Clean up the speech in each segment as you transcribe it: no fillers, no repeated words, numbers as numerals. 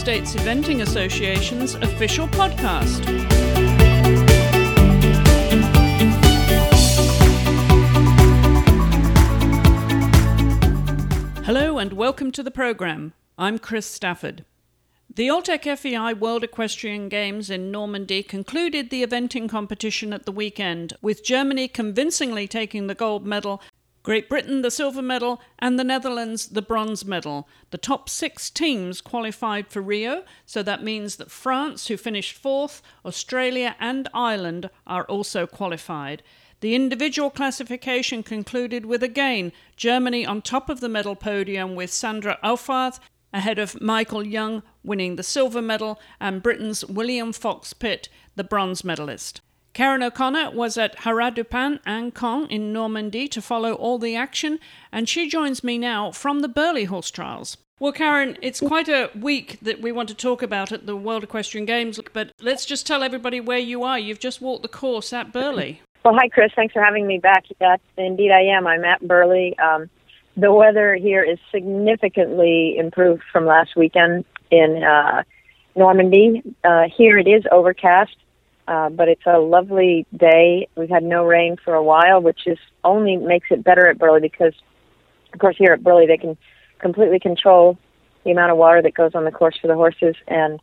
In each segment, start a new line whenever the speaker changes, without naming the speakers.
States Eventing Association's official podcast. Hello and welcome to the program. I'm Chris Stafford. The Alltech FEI World Equestrian Games in Normandy concluded the eventing competition at the weekend, with Germany convincingly taking the gold medal, Great Britain the silver medal, and the Netherlands the bronze medal. The top 6 teams qualified for Rio, so that means that France, who finished 4th, Australia and Ireland are also qualified. The individual classification concluded with, again, Germany on top of the medal podium with Sandra Auffard, ahead of Michael Young winning the silver medal, and Britain's William Fox-Pitt, the bronze medalist. Karen O'Connor was at Haras du Pin and Caen in Normandy to follow all the action, and she joins me now from the Burghley Horse Trials. Well, Karen, it's quite a week that we want to talk about at the World Equestrian Games, but let's just tell everybody where you are. You've just walked the course at Burghley.
Well, hi, Chris. Thanks for having me back. Yes, indeed I am. I'm at Burghley. The weather here is significantly improved from last weekend in Normandy. Here it is overcast, but it's a lovely day. We've had no rain for a while, which is only makes it better at Burghley because, of course, here at Burghley they can completely control the amount of water that goes on the course for the horses, and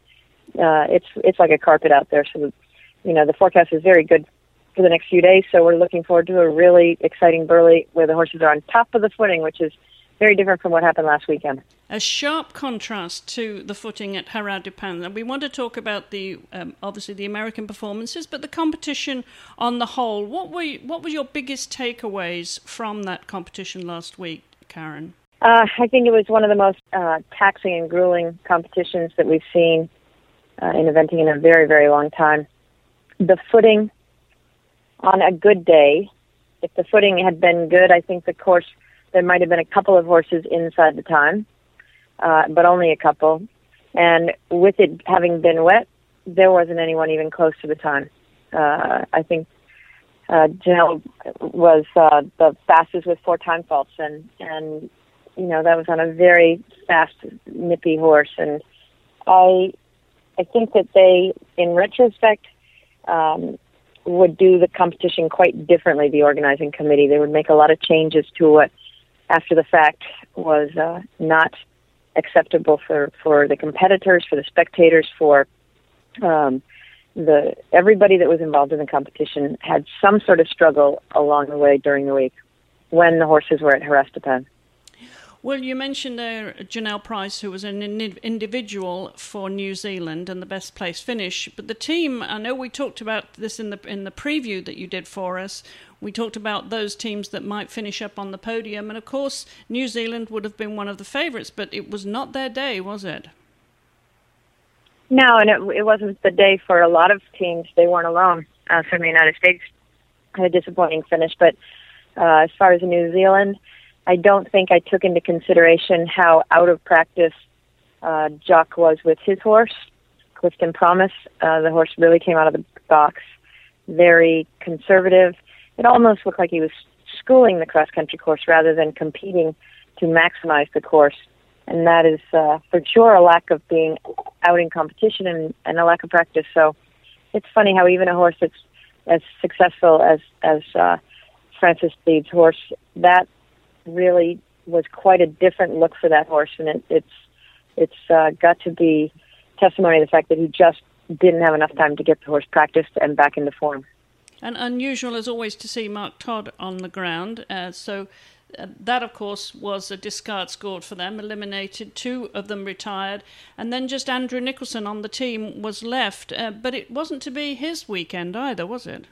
it's like a carpet out there. So, the forecast is very good for the next few days, so we're looking forward to a really exciting Burghley where the horses are on top of the footing, which is very different from what happened last weekend.
A sharp contrast to the footing at Haras du Pin. And we want to talk about the obviously the American performances, but the competition on the whole. What were your biggest takeaways from that competition last week, Karen?
I think it was one of the most taxing and grueling competitions that we've seen in eventing in a very, very long time. The footing, on a good day, if the footing had been good, I think the course, there might have been a couple of horses inside the time, but only a couple. And with it having been wet, there wasn't anyone even close to the time. I think Janelle was the fastest with 4 time faults, and that was on a very fast, nippy horse. And I think that they, in retrospect, would do the competition quite differently, the organizing committee. They would make a lot of changes to what, after the fact, was not acceptable for the competitors, for the spectators, for everybody that was involved in the competition had some sort of struggle along the way during the week when the horses were at Haras du Pin.
Well, you mentioned there Janelle Price, who was an individual for New Zealand and the best place finish. But the team, I know we talked about this in the preview that you did for us. We talked about those teams that might finish up on the podium. And, of course, New Zealand would have been one of the favourites, but it was not their day, was it?
No, and it wasn't the day for a lot of teams. They weren't alone. From the United States, had a disappointing finish. But as far as New Zealand, I don't think I took into consideration how out of practice Jock was with his horse, Clifton Promise. The horse really came out of the box very conservative. It almost looked like he was schooling the cross-country course rather than competing to maximize the course. And that is for sure a lack of being out in competition and a lack of practice. So it's funny how even a horse that's as successful as Francis Steed's horse, that really was quite a different look for that horse, and it's got to be testimony to the fact that he just didn't have enough time to get the horse practiced and back into form.
And unusual as always to see Mark Todd on the ground, so that of course was a discard scored for them, eliminated, 2 of them retired, and then just Andrew Nicholson on the team was left, but it wasn't to be his weekend either, was it?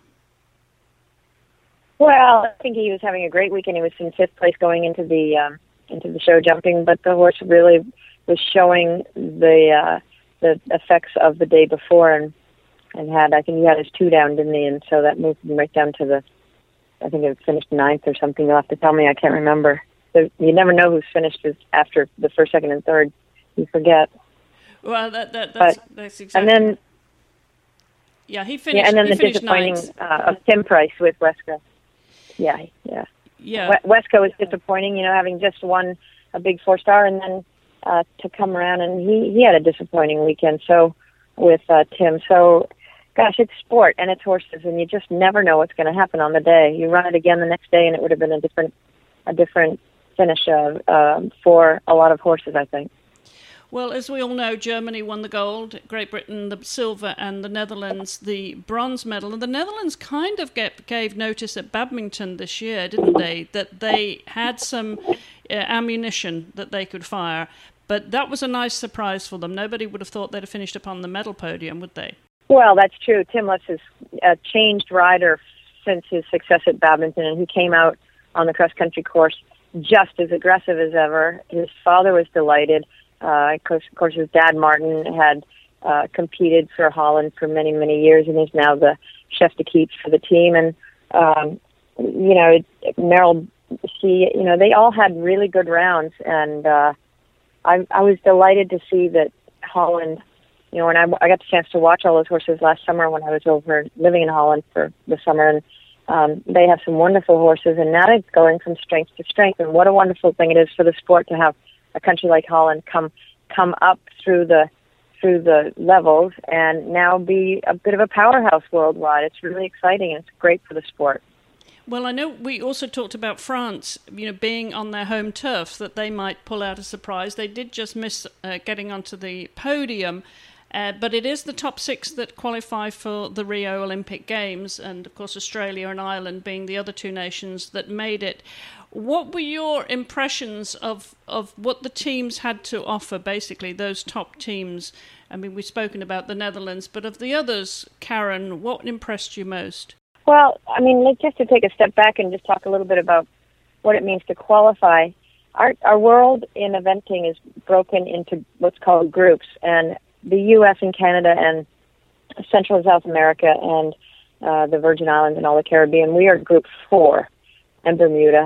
Well,
I think he was having a great weekend. He was in 5th place going into the show jumping, but the horse really was showing the effects of the day before, and I think he had his 2 down, didn't he? And so that moved him right down to I think it finished 9th or something. You'll have to tell me. I can't remember. You never know who's finished after the 1st, 2nd, and 3rd. You forget.
Well, that's exactly.
And then,
he finished. Yeah,
and then
the
disappointing of Tim Price with Wesco. Yeah. Wesco was disappointing, having just won a big 4-star, and then to come around, and he had a disappointing weekend. So with Tim, so gosh, it's sport and it's horses, and you just never know what's going to happen on the day. You run it again the next day, and it would have been a different finish for a lot of horses, I think.
Well, as we all know, Germany won the gold, Great Britain the silver, and the Netherlands the bronze medal. And the Netherlands kind of gave notice at Badminton this year, didn't they, that they had some ammunition that they could fire. But that was a nice surprise for them. Nobody would have thought they'd have finished upon the medal podium, would they?
Well, that's true. Tim Lutz is a changed rider since his success at Badminton, and he came out on the cross-country course just as aggressive as ever. His father was delighted. Of course, his dad, Martin, had competed for Holland for many, many years, and is now the chef d'équipe for the team. And, Meryl, they all had really good rounds, and I was delighted to see that Holland, when I got the chance to watch all those horses last summer when I was over living in Holland for the summer, and they have some wonderful horses, and now it's going from strength to strength. And what a wonderful thing it is for the sport to have a country like Holland come up through the levels and now be a bit of a powerhouse worldwide. It's really exciting, and it's great for the sport.
Well, I know we also talked about France, being on their home turf, that they might pull out a surprise. They did just miss getting onto the podium, but it is the top 6 that qualify for the Rio Olympic Games, and of course Australia and Ireland being the other 2 nations that made it. What were your impressions of what the teams had to offer, basically, those top teams? I mean, we've spoken about the Netherlands, but of the others, Karen, what impressed you most?
Well, I mean, just to take a step back and just talk a little bit about what it means to qualify. Our world in eventing is broken into what's called groups, and the U.S. and Canada and Central and South America and the Virgin Islands and all the Caribbean, we are Group 4, and Bermuda.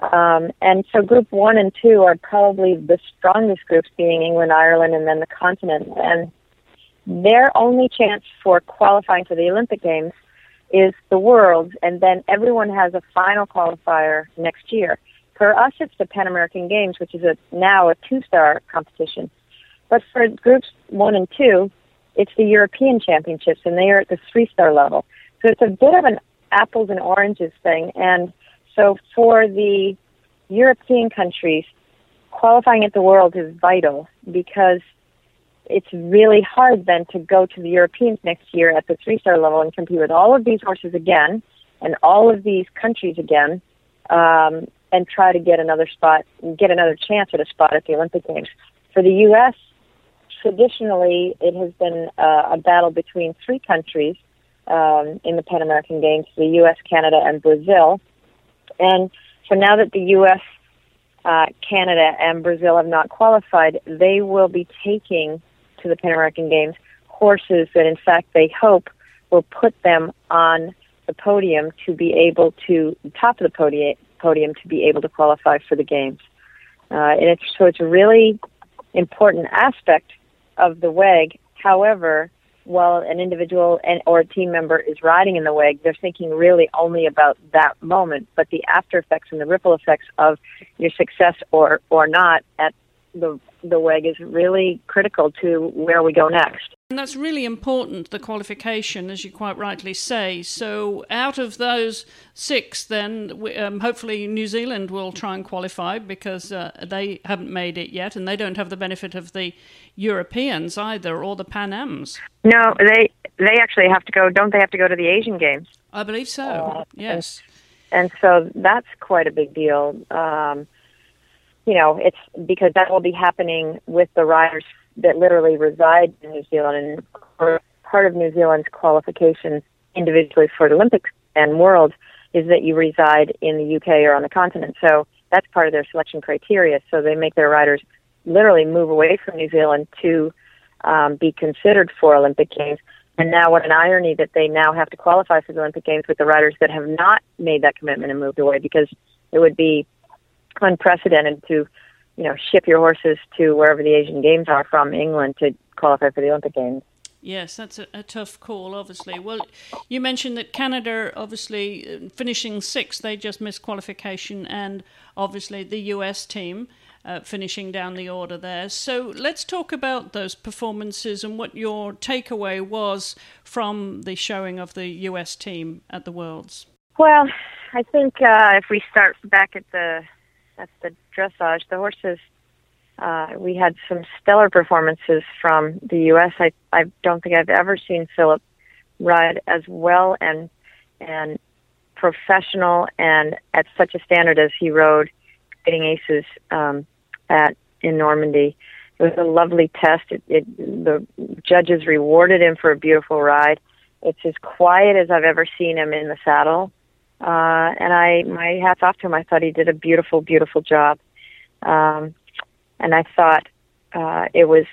And so Group 1 and 2 are probably the strongest groups, being England, Ireland, and then the continent. And their only chance for qualifying for the Olympic Games is the Worlds, and then everyone has a final qualifier next year. For us, it's the Pan American Games, which is now a 2-star competition. But for Groups 1 and 2, it's the European Championships, and they are at the 3-star level. So it's a bit of an apples and oranges thing. And so for the European countries, qualifying at the World is vital, because it's really hard then to go to the Europeans next year at the 3-star level and compete with all of these horses again and all of these countries again, and try to get another chance at a spot at the Olympic Games. For the U.S., traditionally, it has been a battle between 3 countries in the Pan American Games, the U.S., Canada, and Brazil. And so now that the U.S., Canada, and Brazil have not qualified, they will be taking to the Pan American Games horses that, in fact, they hope will put them on the podium to be able to, top of the podium to be able to qualify for the Games. And it's a really important aspect of the WEG. However, while an individual or a team member is riding in the WEG, they're thinking really only about that moment. But the after effects and the ripple effects of your success or not at the WEG is really critical to where we go next.
And that's really important, the qualification, as you quite rightly say. So out of those 6, then, hopefully New Zealand will try and qualify, because they haven't made it yet, and they don't have the benefit of the Europeans either, or the Pan Ams.
No, they actually have to go, don't they have to go to the Asian Games?
I believe so, yes.
And so that's quite a big deal. It's because that will be happening with the riders that literally reside in New Zealand, and part of New Zealand's qualification individually for the Olympics and World is that you reside in the UK or on the continent. So that's part of their selection criteria. So they make their riders literally move away from New Zealand to be considered for Olympic Games. And now what an irony that they now have to qualify for the Olympic Games with the riders that have not made that commitment and moved away, because it would be unprecedented to ship your horses to wherever the Asian Games are from England to qualify for the Olympic Games.
Yes, that's a tough call, obviously. Well, you mentioned that Canada, obviously, finishing sixth, they just missed qualification, and obviously the US team finishing down the order there. So let's talk about those performances and what your takeaway was from the showing of the US team at the Worlds.
Well, I think if we start back at the dressage, the horses, we had some stellar performances from the U.S. I don't think I've ever seen Philip ride as well and professional and at such a standard as he rode Fighting Aces in Normandy. It was a lovely test. The judges rewarded him for a beautiful ride. It's as quiet as I've ever seen him in the saddle. And my hat's off to him. I thought he did a beautiful, beautiful job. And I thought it was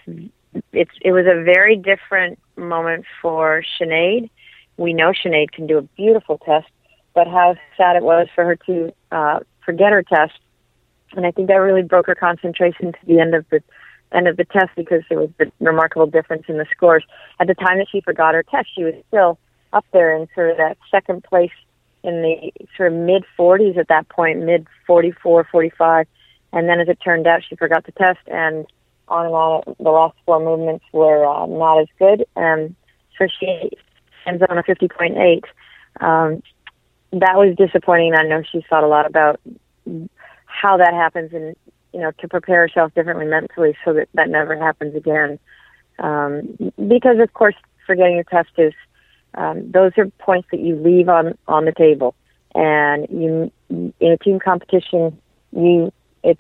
a very different moment for Sinead. We know Sinead can do a beautiful test, but how sad it was for her to forget her test. And I think that really broke her concentration to the end of the test, because there was the remarkable difference in the scores. At the time that she forgot her test, she was still up there in sort of that second place in the sort of mid-40s at that point, mid-44, 45. And then as it turned out, she forgot the test, and on the last four movements were not as good. So she ends on a 50.8. That was disappointing. I know she's thought a lot about how that happens and, to prepare herself differently mentally so that never happens again. Because, of course, forgetting your test is, those are points that you leave on the table. And in a team competition, you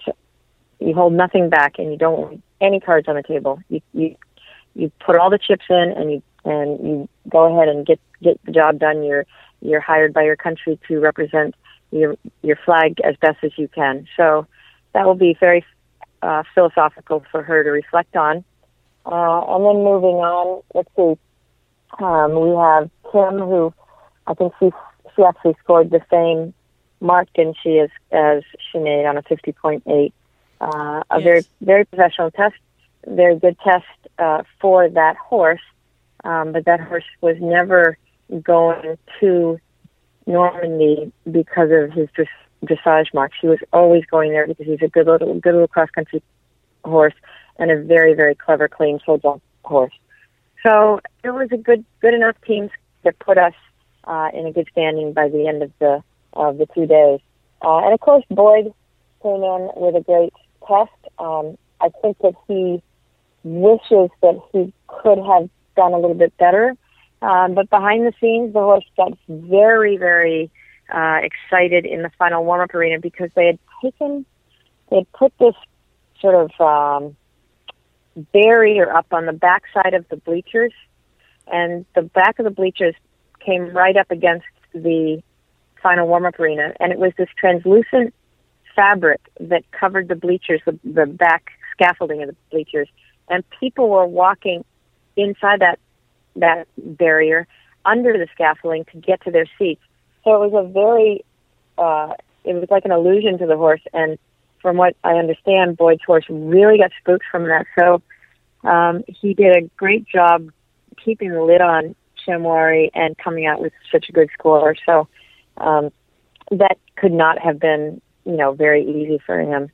hold nothing back, and you don't leave any cards on the table. You put all the chips in, and you go ahead and get the job done. You're hired by your country to represent your flag as best as you can. So that will be very philosophical for her to reflect on. And then moving on, let's see. We have Kim, who I think she actually scored the same mark, didn't she, as Sinead on a 50.8. A very, very professional test, very good test for that horse, but that horse was never going to Normandy because of his dressage marks. He was always going there because he's a good little cross-country horse and a very, very clever, clean show-jump horse. So it was a good enough team to put us in a good standing by the end of the 2 days. And of course, Boyd came in with a great test. I think that he wishes that he could have done a little bit better. But behind the scenes, the horse got very, very excited in the final warm-up arena because they had put this sort of barrier up on the backside of the bleachers, and the back of the bleachers came right up against the final warm-up arena, and it was this translucent fabric that covered the bleachers, the back scaffolding of the bleachers, and people were walking inside that barrier under the scaffolding to get to their seats. So it was it was like an illusion to the horse, and from what I understand, Boyd's horse really got spooked from that. So he did a great job keeping the lid on Shamwari and coming out with such a good score. So that could not have been, very easy for him.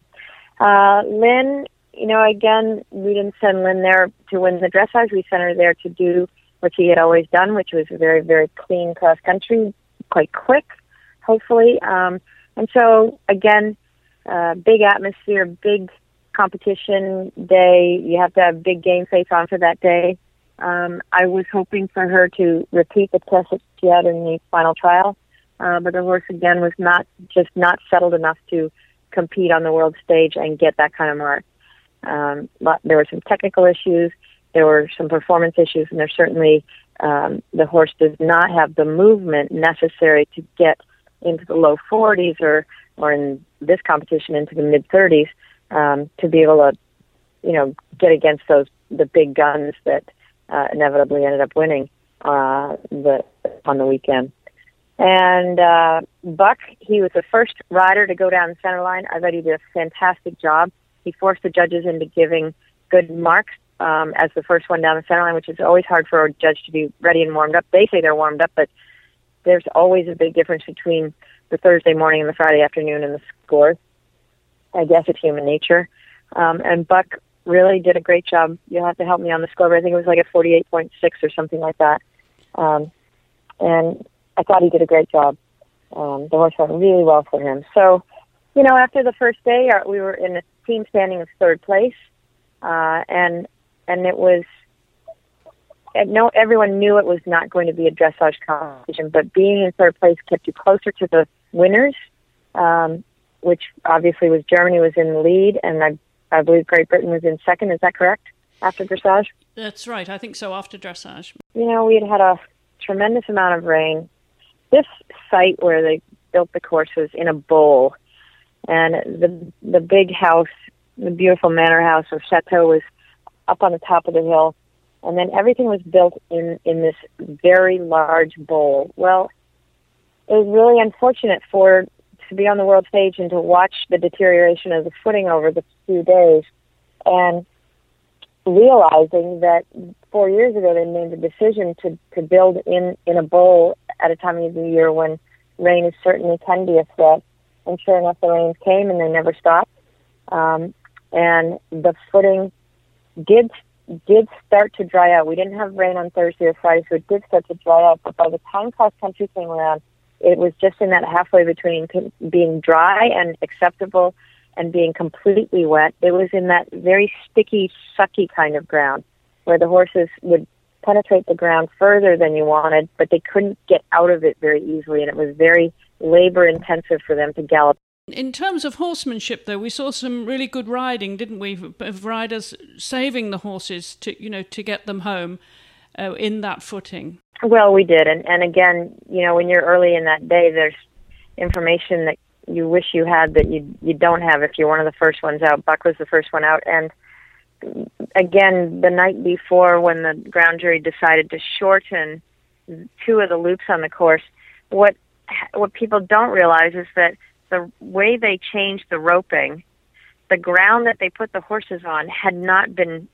Lynn, again, we didn't send Lynn there to win the dressage. We sent her there to do what she had always done, which was a very, very clean cross country, quite quick, hopefully. And so, again, big atmosphere, big competition day. You have to have big game face on for that day. I was hoping for her to repeat the test that she had in the final trial, but the horse again was not settled enough to compete on the world stage and get that kind of mark. But there were some technical issues, there were some performance issues, and there's certainly the horse does not have the movement necessary to get into the low 40s or in this competition into the mid 30s to be able to, get against the big guns that inevitably ended up winning on the weekend. And Buck, he was the first rider to go down the center line. I thought he did a fantastic job. He forced the judges into giving good marks as the first one down the center line, which is always hard for a judge to be ready and warmed up. They say they're warmed up, but there's always a big difference between the Thursday morning and the Friday afternoon and the scores. I guess it's human nature. And Buck really did a great job. You'll have to help me on the score, but I think it was like a 48.6 or something like that. And I thought he did a great job. The horse went really well for him. So, after the first day, we were in a team standing of third place, and it was. No, everyone knew it was not going to be a dressage competition, but being in third place kept you closer to the winners, which obviously was Germany was in the lead, and I believe Great Britain was in second. Is that correct? After dressage?
That's right. I think so, after dressage.
We had a tremendous amount of rain. This site where they built the course was in a bowl, and the big house, the beautiful manor house or chateau, was up on the top of the hill. And then everything was built in this very large bowl. Well, it was really unfortunate to be on the world stage and to watch the deterioration of the footing over the few days, and realizing that 4 years ago they made the decision to build in a bowl at a time of the year when rain certainly can be a threat. And sure enough, the rains came and they never stopped. And the footing did start to dry out. We didn't have rain on Thursday or Friday, so it did start to dry out. But by the time cross country came around, it was just in that halfway between being dry and acceptable and being completely wet. It was in that very sticky, sucky kind of ground where the horses would penetrate the ground further than you wanted, but they couldn't get out of it very easily, and it was very labor-intensive for them to gallop.
In terms of horsemanship, though, we saw some really good riding, didn't we, of riders saving the horses to get them home in that footing.
Well, we did, and again, when you're early in that day, there's information that you wish you had that you don't have if you're one of the first ones out. Buck was the first one out, and again, the night before when the ground jury decided to shorten two of the loops on the course, what people don't realize is that the way they changed the roping, the ground that they put the horses on had not been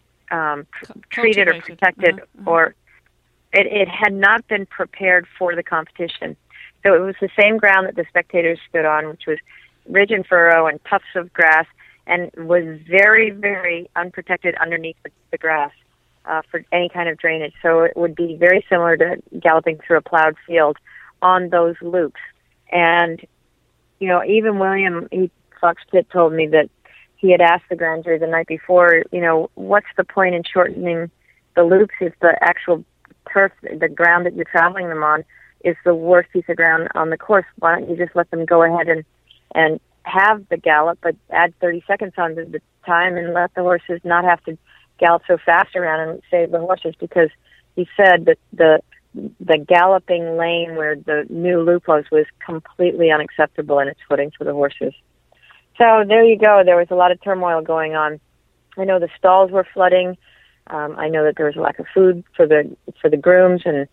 treated or protected, or it had not been prepared for the competition. So it was the same ground that the spectators stood on, which was ridge and furrow and tufts of grass, and was very, very unprotected underneath the grass for any kind of drainage. So it would be very similar to galloping through a plowed field on those loops. And, even William Fox Pitt told me that he had asked the grand jury the night before, what's the point in shortening the loops if the actual turf, the ground that you're traveling them on, is the worst piece of ground on the course? Why don't you just let them go ahead and have the gallop, but add 30 seconds onto the time and let the horses not have to gallop so fast around and save the horses? Because he said that the galloping lane where the new loop was completely unacceptable in its footing for the horses. So there you go. There was a lot of turmoil going on. I know the stalls were flooding. I know that there was a lack of food for the grooms, and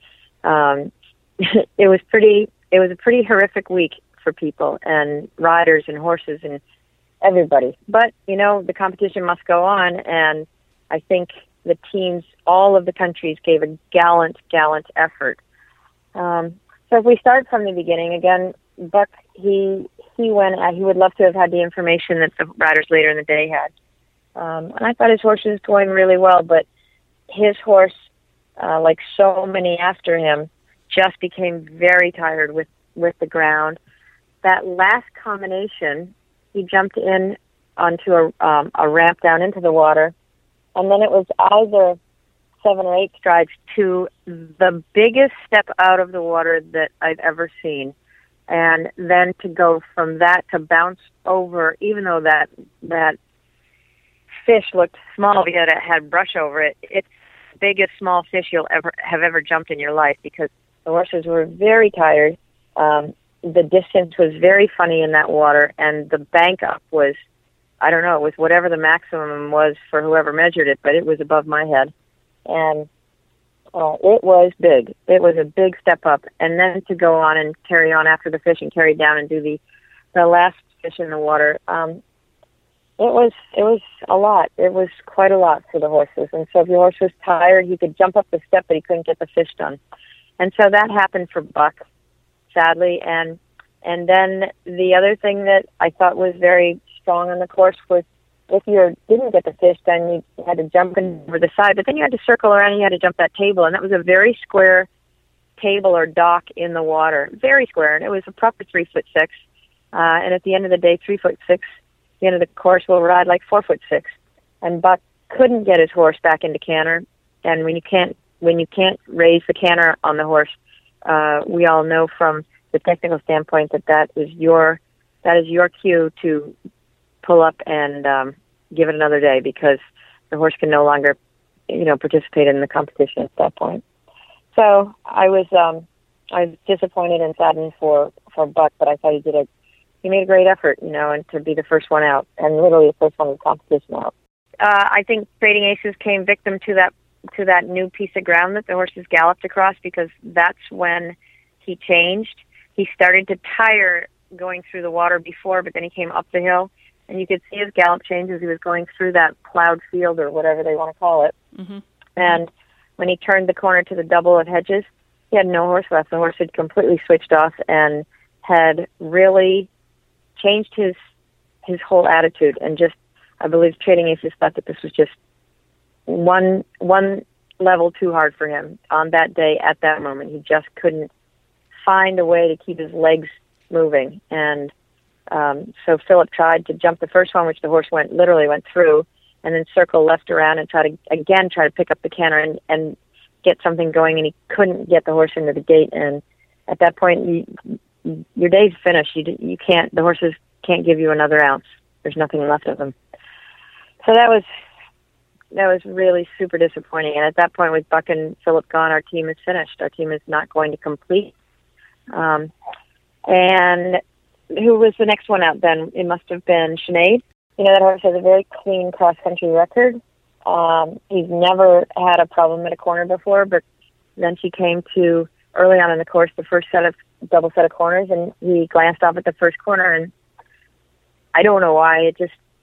it was a pretty horrific week for people and riders and horses and everybody. But, the competition must go on, and I think the teams, all of the countries, gave a gallant effort. So if we start from the beginning, again, Buck, he would love to have had the information that the riders later in the day had. And I thought his horse was going really well, but his horse, like so many after him, just became very tired with the ground. That last combination, he jumped in onto a ramp down into the water, and then it was either 7 or 8 strides to the biggest step out of the water that I've ever seen. And then to go from that to bounce over, even though that fish looked small because it had brush over it, it's the biggest small fish you'll ever jumped in your life, because the horses were very tired. The distance was very funny in that water, and the bank up was, I don't know, it was whatever the maximum was for whoever measured it, but it was above my head. And it was big. It was a big step up. And then to go on and carry on after the fish and carry down and do the last fish in the water, it it was a lot. It was quite a lot for the horses. And so if your horse was tired, he could jump up the step, but he couldn't get the fish done. And so that happened for Buck, sadly. And then the other thing that I thought was very strong on the course was if you didn't get the fish done, you had to jump over the side, but then you had to circle around and you had to jump that table. And that was a very square table or dock in the water, very square. And it was a proper 3'6". And at the end of the day, 3'6", the end of the course will ride like 4'6". And Buck couldn't get his horse back into canter. And when you can't raise the canter on the horse, we all know from the technical standpoint that is your cue to pull up and give it another day, because the horse can no longer, participate in the competition at that point. So I was disappointed and saddened for Buck, but I thought he made a great effort, and to be the first one out, and literally the first one in the competition out. I think Trading Aces came victim to that new piece of ground that the horses galloped across, because that's when he changed. He started to tire going through the water before, but then he came up the hill, and you could see his gallop change as he was going through that plowed field or whatever they want to call it. Mm-hmm. And when he turned the corner to the double of hedges, he had no horse left. The horse had completely switched off and had really changed his whole attitude, and just, I believe Trading Aces thought that this was just one level too hard for him on that day at that moment. He just couldn't find a way to keep his legs moving. And so Philip tried to jump the first one, which the horse literally went through, and then circle left around and try to pick up the canter and get something going, and he couldn't get the horse into the gate. And at that point, your day's finished. You can't. The horses can't give you another ounce. There's nothing left of them. So that was really super disappointing. And at that point, with Buck and Philip gone, our team is finished. Our team is not going to complete. And who was the next one out then? It must have been Sinead. That horse has a very clean cross-country record. He's never had a problem at a corner before, but then she came to, early on in the course, the first double set of corners, and he glanced off at the first corner, and I don't know why,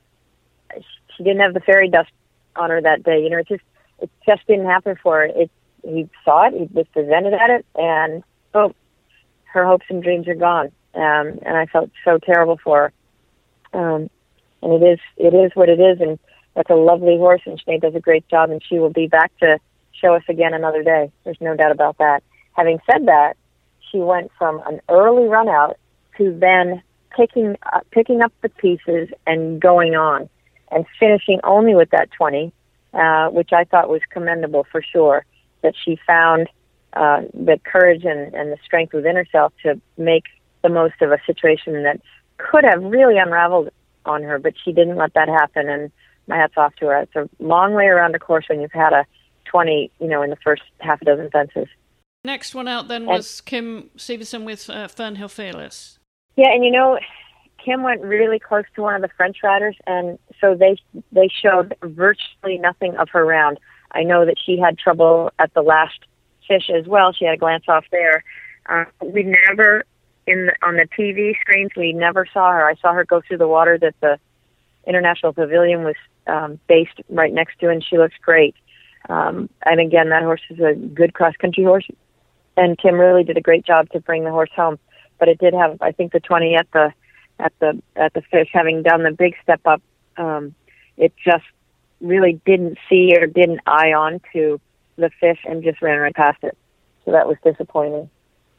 she didn't have the fairy dust on her that day. It just didn't happen for her. He saw it, he was presented at it, and her hopes and dreams are gone. And I felt so terrible for her. And it is what it is, and that's a lovely horse, and Sinead does a great job, and she will be back to show us again another day. There's no doubt about that. Having said that, she went from an early run out to then picking up the pieces and going on, and finishing only with that 20, which I thought was commendable for sure, that she found the courage and the strength within herself to make the most of a situation that could have really unraveled on her, but she didn't let that happen, and my hat's off to her. It's a long way around a course when you've had a 20, in the first half a dozen fences.
Next one out then was Kim Severson with Fernhill Fearless.
Yeah, and Kim went really close to one of the French riders, and so they showed virtually nothing of her round. I know that she had trouble at the last fish as well. She had a glance off there. We never, on the TV screens, we never saw her. I saw her go through the water that the International Pavilion was based right next to, and she looks great. And again, that horse is a good cross-country horse, and Kim really did a great job to bring the horse home. But it did have, I think, the 20 at the fish, having done the big step up. It just really didn't see or didn't eye on to the fish and just ran right past it. So that was disappointing.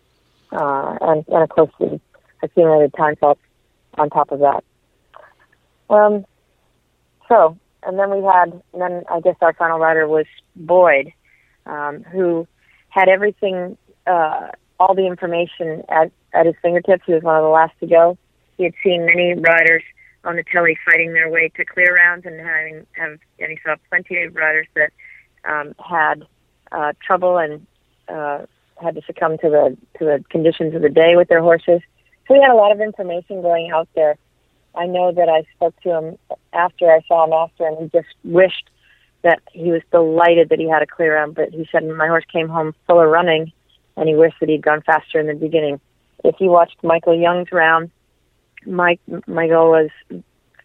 And of course, the accumulated time faults on top of that. And then I guess our final rider was Boyd, who had everything, all the information at his fingertips. He was one of the last to go. He had seen many riders on the telly fighting their way to clear rounds, and he saw plenty of riders that had trouble and had to succumb to the conditions of the day with their horses. So he had a lot of information going out there. I know that I spoke to him after I saw him after, and he just wished that he was delighted that he had a clear round. But he said, my horse came home full of running, and he wished that he'd gone faster in the beginning. If you watched Michael Young's round, Michael was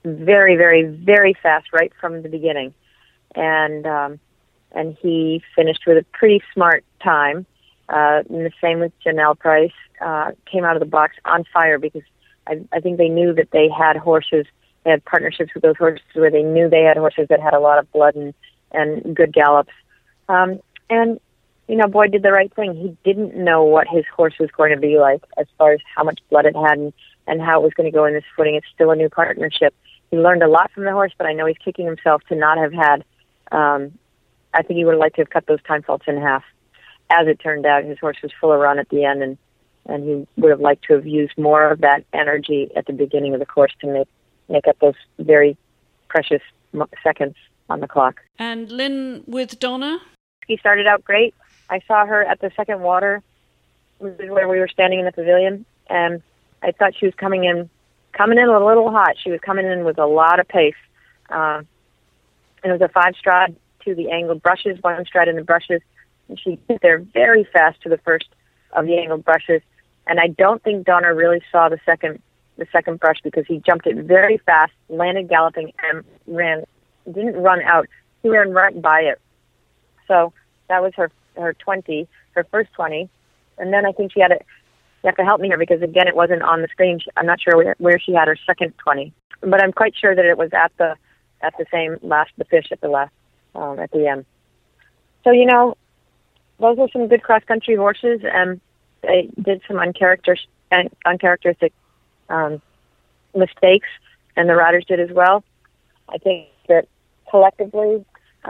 very, very, very fast right from the beginning. And he finished with a pretty smart time. And the same with Janelle Price. Came out of the box on fire because I think they knew that they had horses. They had partnerships with those horses where they knew they had horses that had a lot of blood and good gallops. And, Boyd did the right thing. He didn't know what his horse was going to be like as far as how much blood it had and how it was going to go in this footing. It's still a new partnership. He learned a lot from the horse, but I know he's kicking himself to not have had, I think he would have liked to have cut those time faults in half. As it turned out, his horse was full of run at the end, and he would have liked to have used more of that energy at the beginning of the course to make up those very precious seconds on the clock.
And Lynn, with Donna?
He started out great. I saw her at the second water, which is where we were standing in the pavilion, and I thought she was coming in a little hot. She was coming in with a lot of pace. And it was a 5-stride to the angled brushes, 1 stride in the brushes, and she hit there very fast to the first of the angled brushes. And I don't think Donna really saw the second brush because he jumped it very fast, landed galloping, and didn't run out. He ran right by it. So that was her 20, her first 20. And then I think you have to help me here because, again, it wasn't on the screen. I'm not sure where she had her second 20. But I'm quite sure that it was at the same the fish at the end. So, those are some good cross-country horses, and they did some uncharacteristic mistakes, and the riders did as well. I think that collectively,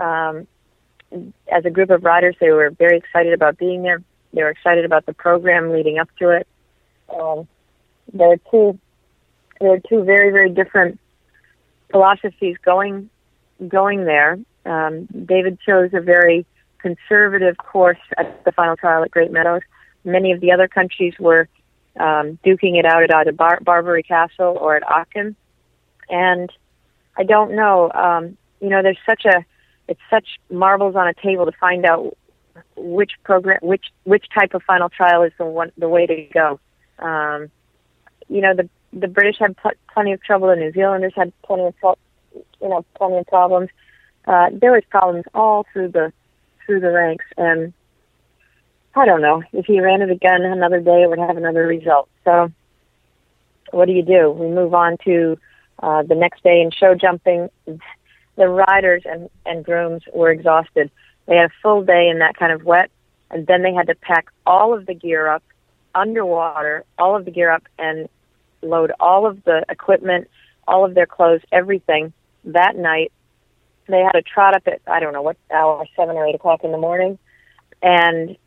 as a group of riders, they were very excited about being there. They were excited about the program leading up to it. There were two very, very different philosophies going there. David chose a very conservative course at the final trial at Great Meadows. Many of the other countries were duking it out at either Barbary Castle or at Aachen. And I don't know, there's it's such marbles on a table to find out which type of final trial is the way to go. The British had plenty of trouble. The New Zealanders had plenty of problems. There was problems all through the ranks, and I don't know, if he ran it again another day, it would have another result. So what do? We move on to the next day in show jumping. The riders and grooms were exhausted. They had a full day in that kind of wet, and then they had to pack all of the gear up underwater, and load all of the equipment, all of their clothes, everything that night. They had a trot up at, I don't know what hour, 7 or 8 o'clock in the morning. And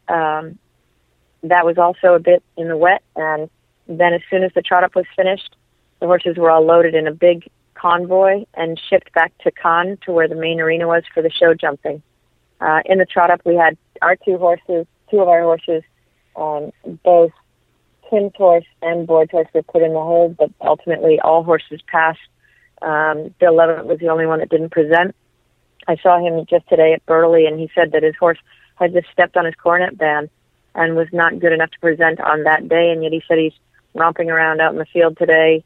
that was also a bit in the wet. And then as soon as the trot up was finished, the horses were all loaded in a big convoy and shipped back to Cannes, to where the main arena was for the show jumping. In the trot up, we had our two of our horses, both Tim's horse and Boyd's horse were put in the hold, but ultimately all horses passed. Bill Levitt was the only one that didn't present. I saw him just today at Burley, and he said that his horse had just stepped on his cornet band and was not good enough to present on that day, and yet he said he's romping around out in the field today.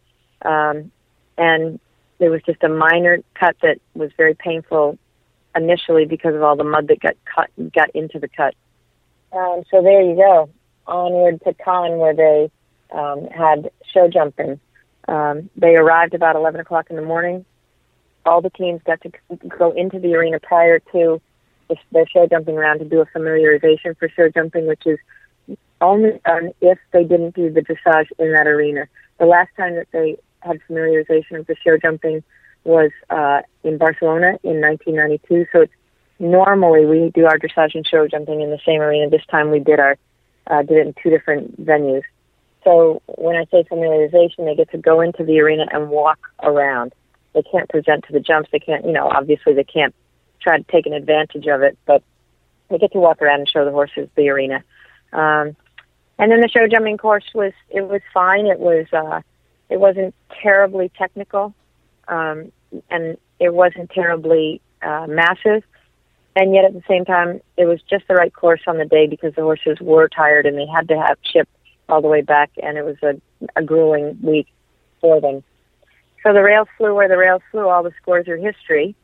And there was just a minor cut that was very painful initially because of all the mud that got into the cut. So there you go. Onward to Cannes, where they had show jumping. They arrived about 11 o'clock in the morning. All the teams got to go into the arena prior to their show jumping round to do a familiarization for show jumping, which is only done if they didn't do the dressage in that arena. The last time that they had familiarization of the show jumping was in Barcelona in 1992. So it's normally we do our dressage and show jumping in the same arena. This time we did it in two different venues. So when I say familiarization, they get to go into the arena and walk around. They can't present to the jumps. They can't, obviously they can't try to take an advantage of it, but they get to walk around and show the horses the arena. And then the show jumping course was fine. It wasn't terribly technical, and it wasn't terribly massive. And yet at the same time, it was just the right course on the day because the horses were tired and they had to have chip all the way back, and it was a grueling week for them. So the rails flew where the rails flew. All the scores are history.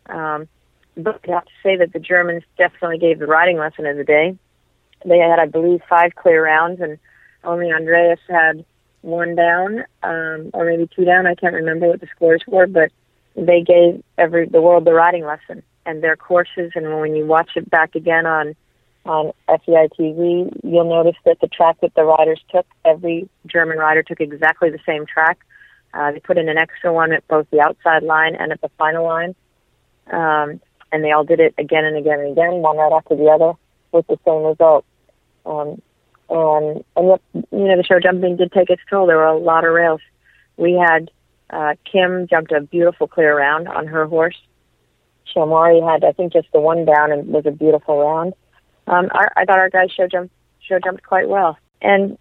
But I have to say that the Germans definitely gave the riding lesson of the day. They had, I believe, 5 clear rounds, and only Andreas had 1 down, or maybe 2 down. I can't remember what the scores were, but they gave the world the riding lesson. And their courses, and when you watch it back again on FEI TV, you'll notice that the track that the riders took, every German rider took exactly the same track. They put in an extra one at both the outside line and at the final line. And they all did it again and again and again, one right after the other, with the same result. And yet, the show jumping did take its toll. There were a lot of rails. We had Kim jumped a beautiful clear round on her horse. Shamwari had, I think, just the 1 down, and was a beautiful round. I thought our guys show jumped quite well. And,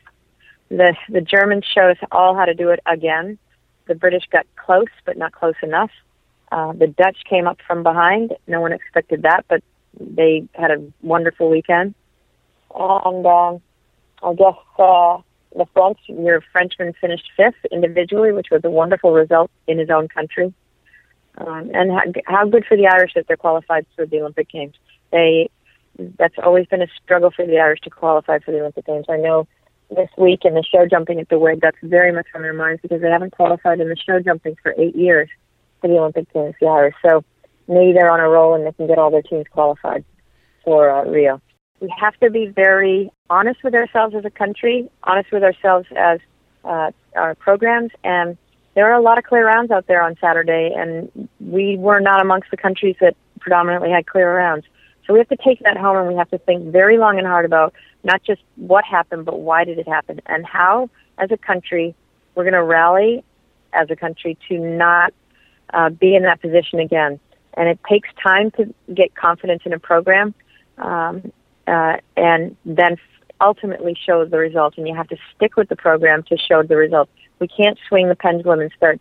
the Germans showed us all how to do it again. The British got close, but not close enough. The Dutch came up from behind. No one expected that, but they had a wonderful weekend. And I guess your Frenchman finished 5th individually, which was a wonderful result in his own country. And how good for the Irish that they're qualified for the Olympic Games. That's always been a struggle for the Irish to qualify for the Olympic Games. I know this week in the show jumping at the WIG, that's very much on their minds, because they haven't qualified in the show jumping for 8 years for the Olympic Games, the Irish. So maybe they're on a roll and they can get all their teams qualified for Rio. We have to be very honest with ourselves as a country, honest with ourselves as our programs, and there are a lot of clear rounds out there on Saturday, and we were not amongst the countries that predominantly had clear rounds. So we have to take that home, and we have to think very long and hard about not just what happened, but why did it happen, and how, as a country, we're going to rally as a country to not be in that position again. And it takes time to get confidence in a program, and then ultimately show the results. And you have to stick with the program to show the results. We can't swing the pendulum and start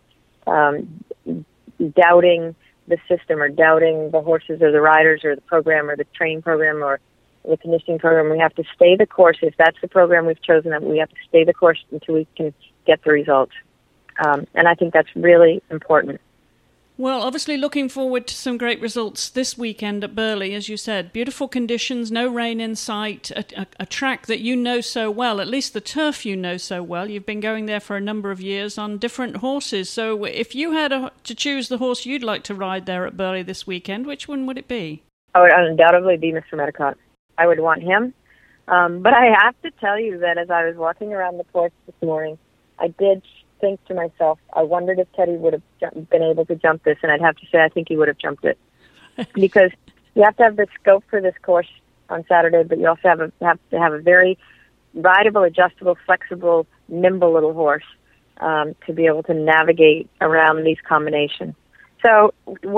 doubting the system or doubting the horses or the riders or the program or the training program or the conditioning program. We have to stay the course. If that's the program we've chosen, we have to stay the course until we can get the results. And I think that's really important.
Well, obviously looking forward to some great results this weekend at Burghley, as you said. Beautiful conditions, no rain in sight, a track that you know so well, at least the turf you know so well. You've been going there for a number of years on different horses. So if you had to choose the horse you'd like to ride there at Burghley this weekend, which one would it be?
I would undoubtedly be Mr. Medicott. I would want him. But I have to tell you that as I was walking around the course this morning, I did think to myself, I wondered if Teddy would have been able to jump this, and I'd have to say I think he would have jumped it. Because you have to have the scope for this course on Saturday, but you also have to have a very rideable, adjustable, flexible, nimble little horse to be able to navigate around these combinations. So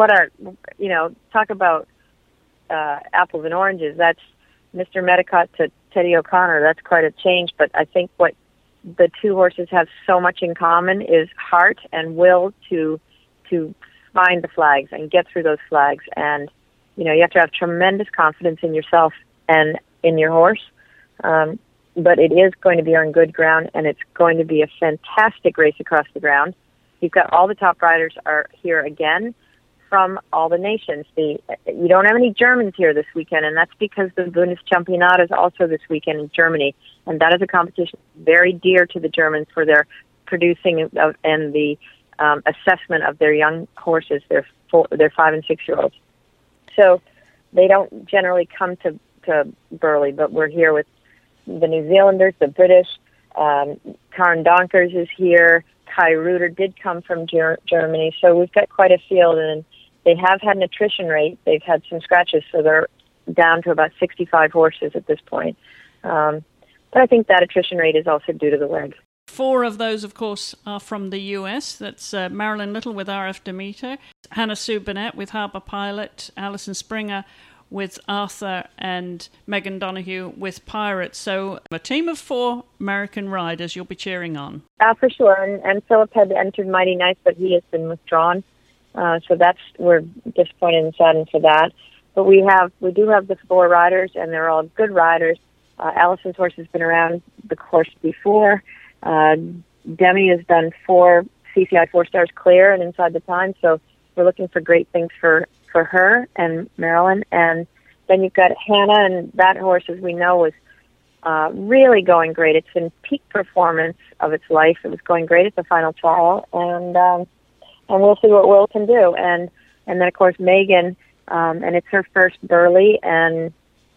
talk about apples and oranges. That's Mr. Medicott to Teddy O'Connor. That's quite a change, but I think what the two horses have so much in common is heart and will to find the flags and get through those flags. And, you have to have tremendous confidence in yourself and in your horse. But it is going to be on good ground, and it's going to be a fantastic race across the ground. You've got all the top riders are here again from all the nations. You don't have any Germans here this weekend, and that's because the Bundeschampionat is also this weekend in Germany, and that is a competition very dear to the Germans for their producing and the assessment of their young horses, their 5 and 6 year olds. So they don't generally come to Burghley, but we're here with the New Zealanders, the British. Karen Donkers is here. Kai Reuter did come from Germany, so we've got quite a field, and they have had an attrition rate. They've had some scratches, so they're down to about 65 horses at this point. But I think that attrition rate is also due to the WEG.
4 of those, of course, are from the US. That's Marilyn Little with RF Demeter, Hannah Sue Burnett with Harbour Pilot, Alison Springer with Arthur, and Megan Donoghue with Pirate. So a team of 4 American riders you'll be cheering on.
For sure. And Philip had entered Mighty Nice, but he has been withdrawn. So we're disappointed and saddened for that. But we do have the 4 riders, and they're all good riders. Allison's horse has been around the course before. Demi has done 4 PCI 4-stars clear and inside the time. So we're looking for great things for her and Marilyn. And then you've got Hannah, and that horse, as we know, was really going great. It's in peak performance of its life. It was going great at the final trial, and we'll see what Will can do. And then, of course, Megan, and it's her first Burghley, and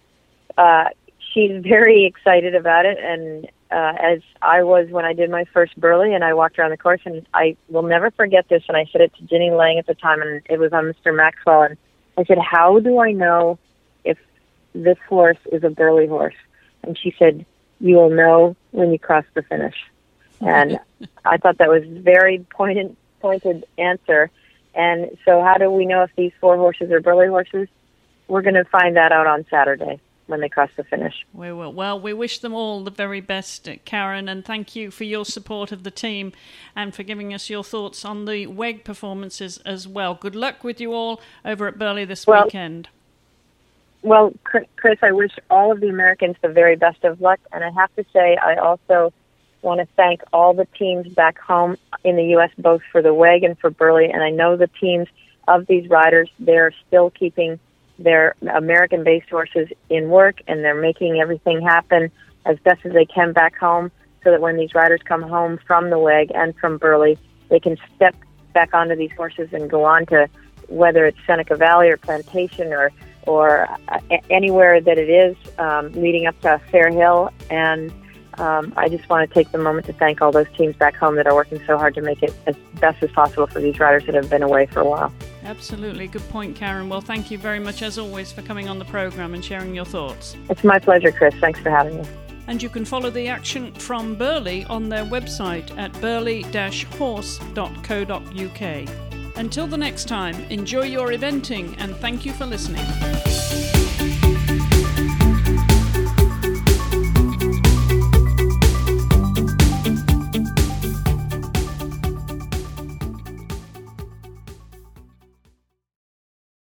she's very excited about it, and as I was when I did my first Burghley, and I walked around the course, and I will never forget this, and I said it to Ginny Lang at the time, and it was on Mr. Maxwell, and I said, how do I know if this horse is a Burghley horse? And she said, you will know when you cross the finish. And I thought that was a very pointed answer. And so how do we know if these 4 horses are Burghley horses? We're going to find that out on Saturday when they cross the finish.
We will. Well, we wish them all the very best, Karen, and thank you for your support of the team and for giving us your thoughts on the WEG performances as well. Good luck with you all over at Burghley this weekend.
Well, Chris, I wish all of the Americans the very best of luck, and I have to say I also want to thank all the teams back home in the U.S., both for the WEG and for Burghley, and I know the teams of these riders, they're still keeping their American-based horses in work, and they're making everything happen as best as they can back home so that when these riders come home from the WEG and from Burghley, they can step back onto these horses and go on to whether it's Seneca Valley or Plantation or anywhere that it is leading up to Fair Hill. And I just want to take the moment to thank all those teams back home that are working so hard to make it as best as possible for these riders that have been away for a while.
Absolutely. Good point, Karen. Well, thank you very much, as always, for coming on the program and sharing your thoughts.
It's my pleasure, Chris. Thanks for having me.
And you can follow the action from Burghley on their website at burghley-horse.co.uk. Until the next time, enjoy your eventing and thank you for listening.